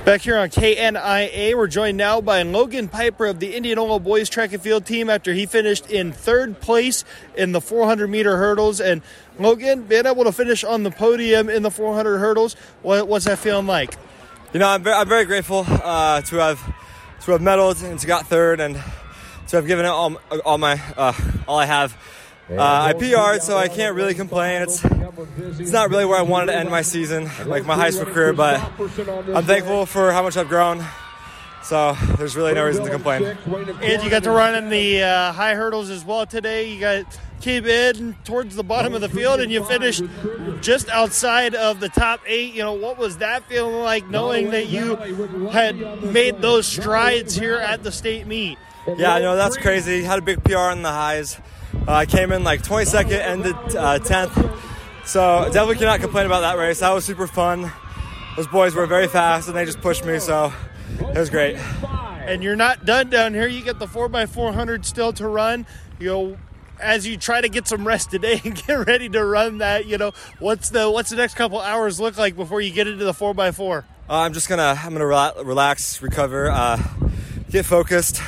Back here on KNIA, we're joined now by Logan Piper of the Indianola boys track and field team after he finished in third place in the 400-meter hurdles. And Logan, being able to finish on the podium in the 400 hurdles, what's that feeling like? You know, I'm very grateful to have medaled and to got third and to have given it all I have. I PR'd, so I can't really complain. It's not really where I wanted to end my season, like my high school career, but I'm thankful for how much I've grown. So there's really no reason to complain. And you got to run in the high hurdles as well today. You came in towards the bottom of the field, and you finished just outside of the top 8. You know, what was that feeling like, knowing that you had made those strides here at the state meet? Yeah, I know, that's crazy. Had a big PR in the highs. I came in like 22nd, ended 10th. So definitely cannot complain about that race. That was super fun. Those boys were very fast, and they just pushed me, so it was great. And you're not done down here. You get the 4x400 still to run. You know, as you try to get some rest today and get ready to run that, you know, what's the next couple hours look like before you get into the 4x4? I'm gonna relax, recover, get focused,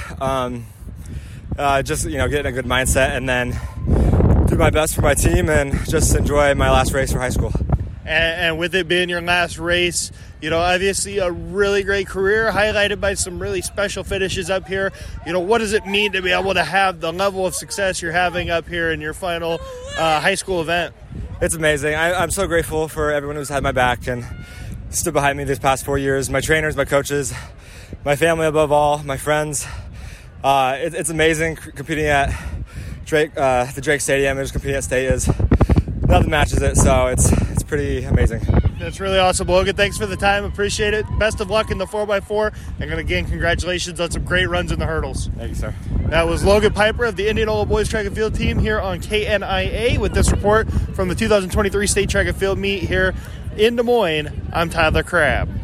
just, you know, get in a good mindset, and then do my best for my team and just enjoy my last race for high school. And with it being your last race, you know, obviously a really great career highlighted by some really special finishes up here. You know, what does it mean to be able to have the level of success you're having up here in your final high school event? It's amazing. I'm so grateful for everyone who's had my back and stood behind me these past 4 years. My trainers, my coaches, my family above all, my friends. It's amazing competing at the Drake Stadium and just competing at state is nothing matches it, so it's pretty amazing. That's really awesome, Logan. Thanks for the time. Appreciate it. Best of luck in the 4x4, and again, congratulations on some great runs in the hurdles. Thank you, sir. That was Logan Piper of the Indianola boys track and field team here on KNIA with this report from the 2023 state track and field meet here in Des Moines. I'm Tyler Crabb.